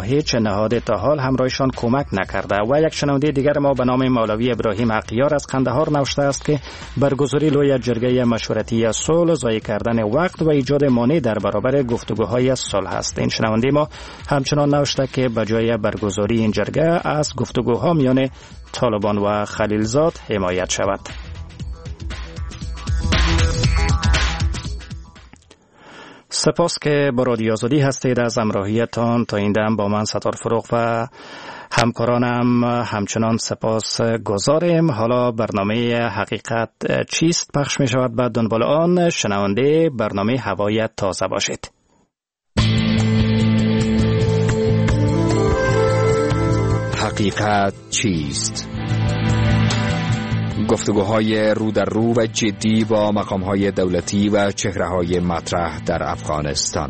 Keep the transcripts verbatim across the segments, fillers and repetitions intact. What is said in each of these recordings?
هیچ نهاد تا حال همراهشان کمک نکرده. و یک شنونده دیگر ما به نام مولوی ابراهیم حقیار از قندهار نوشته است که برگزاری لوی جرگه مشورتی صلح ضایع کردن وقت و ایجاد مانع در برابر گفتگوهای صلح است. این شنونده ما همچنان نوشته که بجای برگزاری این جرگه از گفتگوها میان طالبان و خلیلزاد حمایت شود. سپاس که با رادیو آزادی هستید. از همراهیتان تا این دم با من ستار فروغ و همکارانم همچنان سپاس گذاریم. حالا برنامه حقیقت چیست پخش می شود. بعد دنبال آن شنونده برنامه هوای تازه باشید. حقیقت چیست؟ گفتگوهای رو در رو و جدی با مقامهای دولتی و چهره‌های مطرح در افغانستان.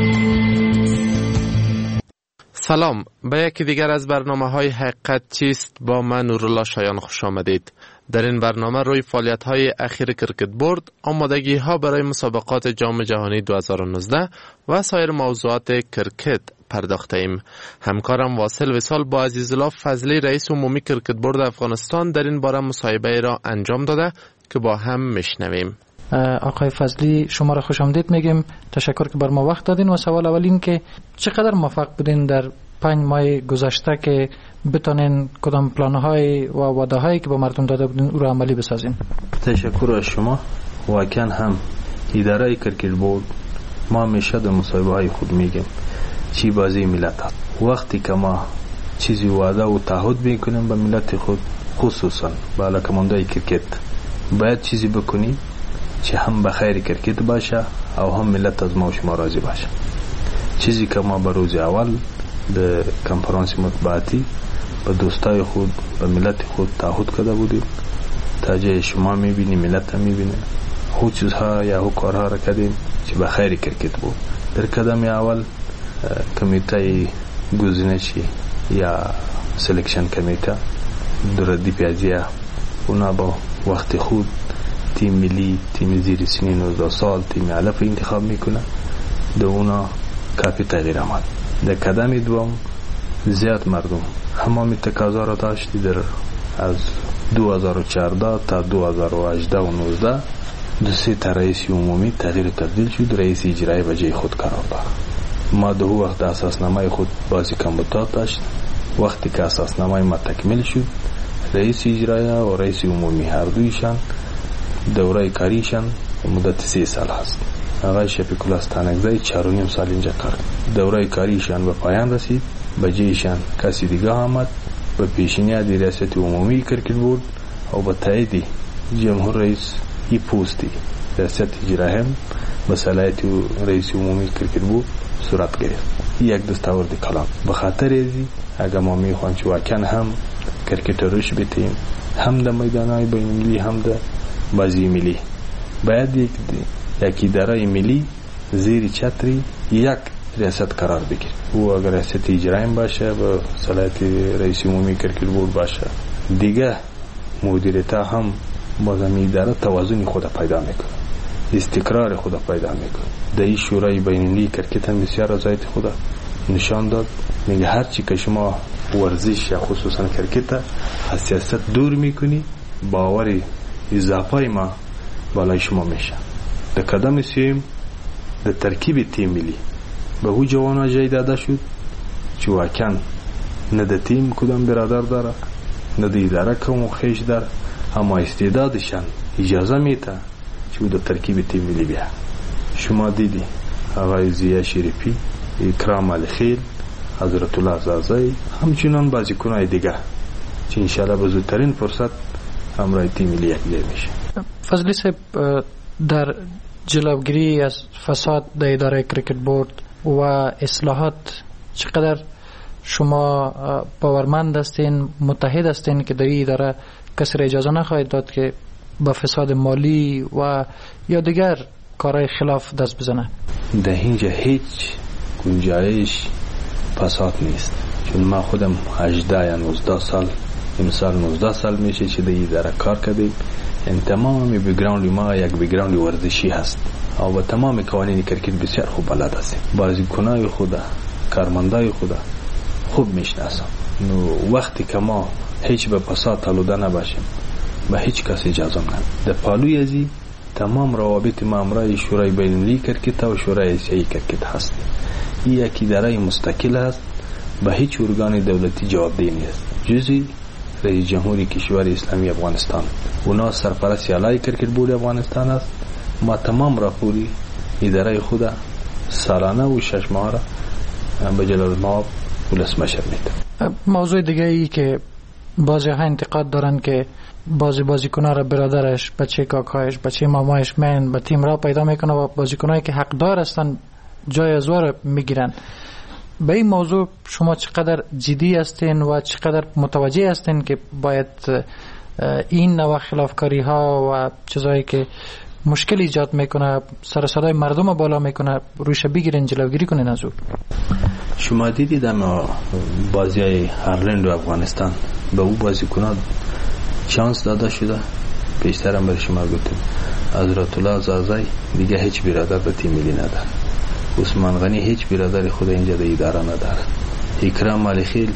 سلام، به یکی دیگر از برنامه‌های حقیقت چیست با من نورالله شایان خوش آمدید. در این برنامه روی فعالیت‌های اخیر کرکت بورد، آمادگی‌ها برای مسابقات جام جهانی دو هزار و نوزده و سایر موضوعات کرکت پرداخته ایم. همکارم واصل وصال با عزیزالله فضلی رئیس عمومی کرکت بورد افغانستان در این باره مصاحبه را انجام داده که با هم میشنویم. آقای فضلی شما را خوش آمدید میگیم. تشکر که بر ما وقت دادین. و سوال اول این که چقدر موفق بودین در پنج ماه گذشته که بتونین کدام پلان‌های و وعده‌هایی که با مردم داده بودین او را عملی بسازین؟ تشکر از شما. واقعا هم اداره کرکت بورد ما همیشه در مصاحبه‌های خود میگیم چی بازی ملت هست. وقتی که ما چیزی وعده و تعهد میکنیم به ملت خود، خصوصا به علاقه‌مندای کرکت، باید چیزی بکنیم چه هم به خیر کرکت باشه او هم ملت از ما و شما راضی باشه. چیزی که ما به روز اول در کنفرانس مطبوعاتی به دوستای خود به ملت خود تعهد کرده بودیم، تا جای شما میبینی ملت هم میبینه. خود چیزها یا خود کارها را کردیم چه به خیر کرکت بود. در قدم اول کمیته گزینشی یا سلکشن کمیته در دی پیازیه اونا با وقت خود تیم ملی، تیم زیر سن نوزده سال، تیم علف انتخاب میکنه. در اونا کافی تغییر آمد. در قدم دوم زیاد مردم همه تقاضا را داشتی در از دو هزار و چهارده تا دو هزار و هجده و نوزده دو سه تا رئیس عمومی تغییر تبدیل شد، رئیس اجرایی به جای خود قرار داد. ما در وقت اساسنامه خود بازی کمبودات داشت. وقتی که اساسنامه ما تکمیل شد، رئیس اجرایی و رئیس عمومی هر دویشان دوره کاریشان مدت سه سال هست. آقای شفیق الله ستانکزی چهار و نیم سال اینجا کار. دوره کاریشان به پایان رسید. به جایشان کسی دیگه آمد به پیشنهاد ریاست عمومی کرکت بورد و با تایید جمهور رئیس ای پوستی ریاست اجرایی هم به صلاحیت رئیس عمومی کرکت بورد صورت گرفت. یک دستاورد کلان. به خاطر ازی اگر ما میخوایم که واقعا هم کرکت روش بتیم، هم در میدانهای بین‌المللی هم در بازی ملی، باید یک یک اداره ملی زیر چتری یک ریاست قرار بگیره. او اگر ریاست اجرایی باشه به صلاحیت رئیس عمومی کرکت بورد باشه، دیگه مدیریت هم باز هم اداره توازن خود پیدا میکنه، استقرار خود پیدا میکنه. در این شورای بین‌المللی کرکت هم بسیار رضایت خود نشان داد. میگه هر چی که شما ورزش یا خصوصا کرکت از سیاست دور میکنی، باور اضافه ما بالای شما میشه. در قدم سیم در ترکیب تیم ملی به او جوانا جای داده شد چه واقعا نه در تیم کدام برادر داره، نه در اداره کم خیش داره، اما استعدادشان اجازه میده چه در ترکیب تیم ملی بیا. شما دیدی آقای ضیا شریفی، اکرام علی خیل، حضرت الله زازی، همچنان بازیکنای دیگه که انشاءالله به زودترین فرصت همراه تیم ملی یکجا میشه. فضلی صاحب، در جلوگیری از فساد در اداره کرکت بورد و اصلاحات چقدر شما باورمند هستین، متحد هستین که در این اداره کسی را اجازه نخواهید داد که با فساد مالی و یا دیگر کارهای خلاف دست بزنه؟ در اینجا هیچ گنجایش فساد نیست، چون ما خودم هجده یا نوزده سال امسال نوزده سال میشه که در اداره کار کردیم. این تمام بیگراوند ما یک بیگراوند ورزشی هست و با تمام قوانین کرکت بسیار خوب بلد هستیم. بازیکنای خدا، کارمندای خدا خوب میشناسم. نو وقتی که ما هیچ به فساد آلوده نباشیم به هیچ کس اجازه ندیم. در پالوی ازی تمام روابط ما امرای شورای بین المللی کرکت و شورای آسیایی کرکت هست. این یک اداره مستقل است، به هیچ ارگان دولتی جوابدهی نیست جزی رئیس جمهوری کشور اسلامی افغانستان. اونا سرپرست اعلای کرکت بورد افغانستان است. ما تمام راپوری اداره خود سالانه و شش ماه را به جلال المآب ولس مشر میده. موضوع دیگه ای که بعضی ها انتقاد دارن که بعضی بازیکن‌ها را برادرش، بچه کاکایش، بچه مامایش من به تیم را پیدا میکنه و بازیکنایی که حقدار هستن جای از وار میگیرن. به این موضوع شما چقدر جدی هستین و چقدر متوجه هستین که باید این نوع خلافکاری ها و چیزایی که مشکل ایجاد میکنه، سر صدای مردم بالا میکنه، روش بگیرین، جلوگیری کنین از او؟ شما دیدید اما بازی های هرلند و افغانستان به او بازیکنان چانس داده شده. پیشترم برای شما گفتم حضرت الله زازای دیگه هیچ برادر به تیم ملی نداره. عثمان غنی هیچ برادر خود اینجا در اداره نداره. اکرام مالخیل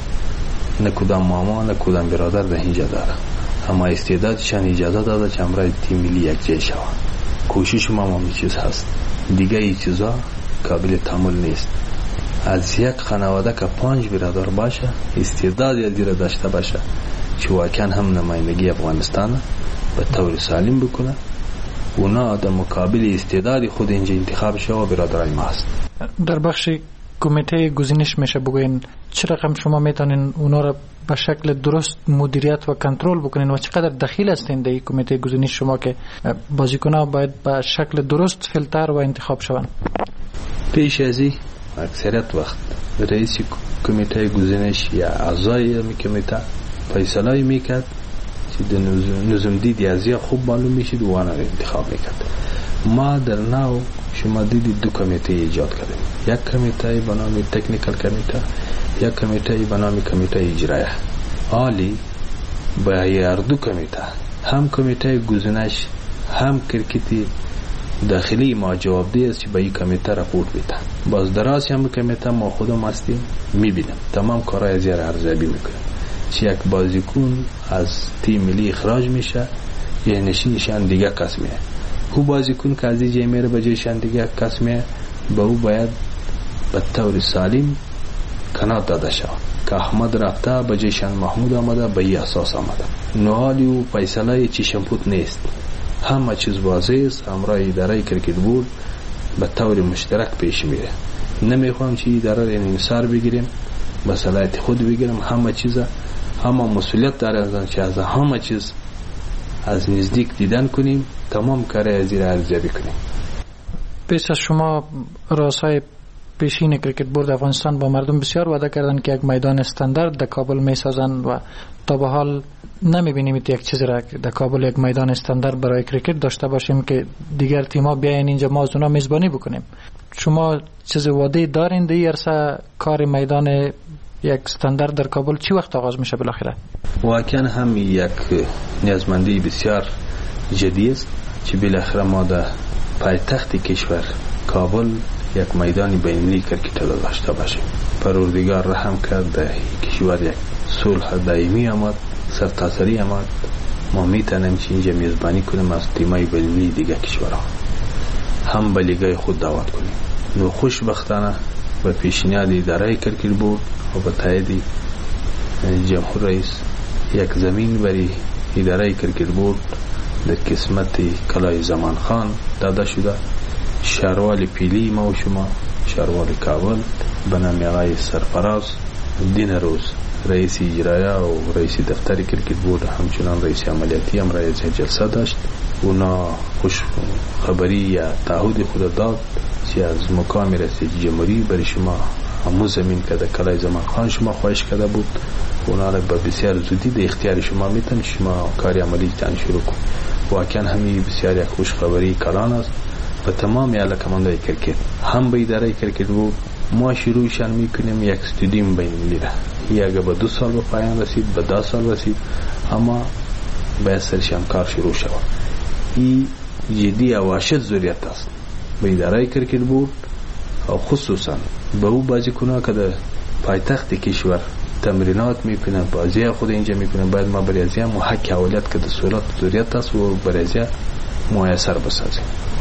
نه کدام ماما نه کدام برادر در اینجا داره. اما استعدادشان اجازه داده که امرای تیم ملی یک جای شود. کوشش ما هم چیز هست. دیگه این چیزا قابل تحمل نیست. از یک خانواده که پنج برادر باشه، استعداد یا زیر داشته باشه که واقعا هم نمایندگی افغانستان به طور سالم بکنه، اونا در مقابل استعداد خود اینجا انتخاب شده و برادرای ما هست. در بخش کمیته گزینش میشه بگوین چه رقم شما میتونین اونا را به شکل درست مدیریت و کنترل بکنین و چقدر دخیل هستین در کمیته گزینش شما که بازیکن‌ها باید به شکل درست فیلتر و انتخاب شوند؟ پیش ازی اکثریت وقت رئیس کمیته گزینش یا اعضای کمیته فیصله میکرد که نظم دیدی از یا خوب معلوم میشید و آن را انتخاب میکرد. ما در ناو شما دیدید دو کمیته ایجاد کردیم، یک کمیته به نام تکنیکل کمیته، یک کمیته به نام کمیته اجرایه. عالی با هر دو کمیته، هم کمیته گزینش هم کرکتی داخلی ما جوابدهی است که به این کمیته راپورت میده. باز دراز هم کمیته ما خودم هستیم میبینم تمام کارهای از یار ارزیابی میکنیم. چه یک بازیکن از تیم ملی اخراج میشه یه نشینشان دیگه کس میه، او بازیکن که از اینجا میره به جایشان دیگه کس میه، به او باید به طور سالم کنار داده شود که احمد رفته به جایشان محمود آمده به این اساس آمده. نوالی و فیصله چشمپوت نیست، همه چیز واضح است. امرای اداره کرکت بورد به طور مشترک پیش میره. نمیخوام چه اداره را انحصار بگیریم، به صلاحیت خود بگیریم. همه چیز همه مسئولیت داره که از همه چیز از نزدیک دیدن کنیم، تمام کار از این ارزیابی کنیم. پیش از شما رؤسای پیشین کرکت بورد افغانستان با مردم بسیار وعده کردن که یک میدان استاندارد در کابل میسازند و تا به حال نمیبینیم یک چیزی را در کابل یک میدان استاندارد برای کرکت داشته باشیم که دیگر تیم‌ها بیاین اینجا ما از اونا میزبانی بکنیم. شما چیز وعده دارین در این عرصه؟ کار میدان یک استاندارد در کابل چی وقت آغاز میشه بالاخره؟ واقعا هم یک نیازمندی بسیار جدی است که بالاخره ما در پایتخت کشور کابل یک میدان بین‌المللی کرکت داشته باشیم. پروردگار رحم کرد در کشور یک صلح دائمی آمد، سرتاسری آمد، ما میتونیم که اینجا میزبانی کنیم از تیمای بین‌المللی دیگه کشورها، هم به لیگای خود دعوت کنیم. نو خوشبختانه به پیشنهاد اداره کرکت بورد و به تایید جمهور رئیس یک زمین برای اداره کرکت بورد در قسمت کلای زمان خان داده شده. شهروال پیلی ما و شما، شهروال کابل به نام آقای سرفراز دین روز رئیس اجرایه و رئیس دفتر کرکت بورد، همچنان رئیس عملیاتی هم رئیس جلسه داشت. اونا خوش خبری یا تعهد خود داد که از مقام رئیس جمهوری برای شما همون زمین که در کلای زمان خان شما خواهش کرده بود، اونا را به بسیار زودی در اختیار شما میتون شما کاری عملی تان شروع کن. واقعا همین بسیار یک خوش خبری کلان است و تمام اعلی کماندای کرکت هم به اداره کرکت بود. ما شروعشان میکنیم یک استودیوم بین‌المللی را، یا اگه به دو سال به پایان رسید به ده سال رسید، اما باید سرشان کار شروع شود. این جدی اواشد ضروریت است به اداره کرکت بود و خصوصا به او بازیکن‌ها که در پایتخت کشور تمرینات میکنه، بازی خود اینجا میکنه، باید ما برای ازیا مو حق اولیت که دستورات ضروریت است و برای ازیا میسر بسازیم.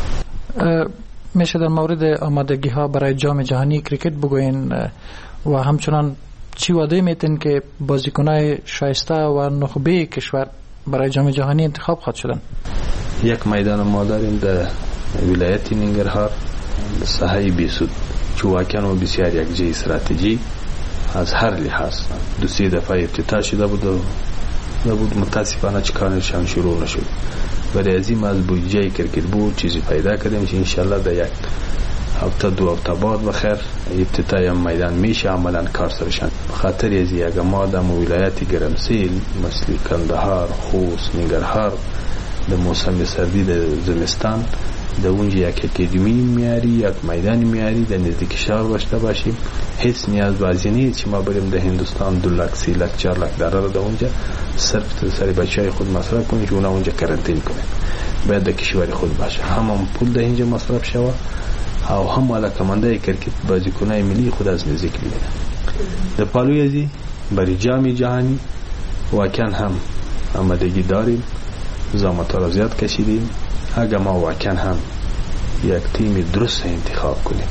میشه در مورد آمادگی ها برای جام جهانی کریکت بگوین و همچنان چی وعده میتین که بازیکنای شایسته و نخبه کشور برای جام جهانی انتخاب خواهد شدن؟ یک میدان ما داریم در ولایت ننگرهار، ساحه بیسود چواکن و بسیار یک جای استراتژی از هر لحاظ. دو سه دفعه افتتاح شده بود و بود متاسفانه چه کارشان شروع نشد. برای ازیم از بودجه کرکت بود چیزی پیدا کردیم که انشالله در یک هفته دو هفته بعد بخیر افتتاح میدان میشه عملا کار سرشان. خاطر از یک ما در ولایت گرمسیل مثل کندهار، خوست، ننگرهار در موسم سردی در زمستان در اونجا یک اکادمی میاری، یک میدان میاری در نزدیک شهر داشته باشیم. هیچ نیاز بازی نیست که ما بریم در هندوستان دو لک سی لک چهار لک دلار در اونجا صرف سر بچهای خود مصرف کنیم که اونا اونجا کرنتین کنیم. باید در کشور خود باشه، همون پول در اینجا مصرف شود او هم علاقمنده کرکت بازیکنای ملی خود از نزدیک ببینه. در پالوی ازی برای جام جهانی واقعا هم آمادگی داریم، زحمت را زیاد کشیدیم. اگر ما واقعا هم یک تیم درست انتخاب کنیم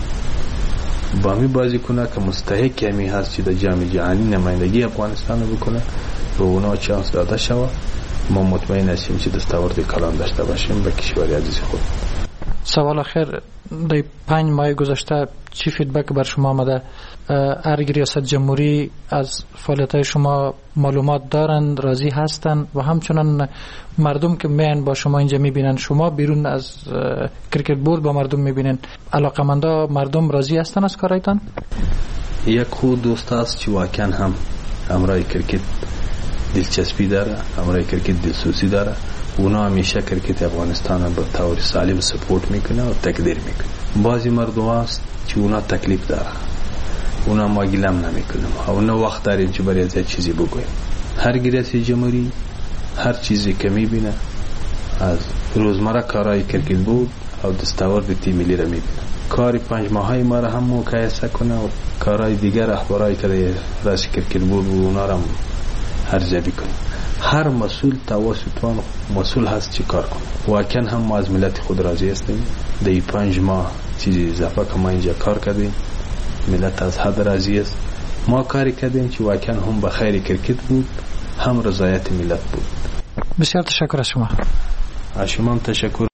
با می بازیکنه که مستحق همی هست که در جام جهانی نمایندگی افغانستان بکنه و اونا چانس داده شود، ما مطمئن هستیم که دستاورد کلان داشته باشیم به کشور عزیز خود. سوال آخر، در پنج ماه گذشته چی فیدبک بر شما آمده؟ ارگ ریاست جمهوری از فعالیت‌های شما معلومات دارند، راضی هستند و همچنان مردم که میان با شما اینجا میبینن، شما بیرون از کرکت بورد با مردم میبینن، علاقمندا مردم راضی هستند از کارایتان؟ یک خود دوست است که واقعا هم امرای کرکت دلچسپی داره، امرای کرکت دلسوزی داره. اونا همیشه کرکت افغانستان به طور سالم سپورت میکنه و تقدیر میکنه. بعضی مردم هست که اونا تکلیف داره، اونا ما گلم نمیکنیم، اونا وقت داریم که برای از چیزی بگویم. هر ریاست جمهوری هر چیزی که میبینه از روزمره کارهای کرکت بود او دستاورد تیم ملی را میبینه. کار پنج ماهی ما را هم مقایسه کنه و کارهای دیگر اخبارهای که راست کرکت بود اونا را ارزیابی کنه. هر مسئول توسطوان مسئول هست چی کار کنه. واقعا هم ما از ملت خود راضی هستیم. در پنج ماه چیزی اضافه که ما اینجا کار کردیم، ملت از حد راضی است. ما کاری کردیم که واقعا هم به خیر کرکت بود، هم رضایت ملت بود. بسیار تشکر از شما. از شما هم تشکر.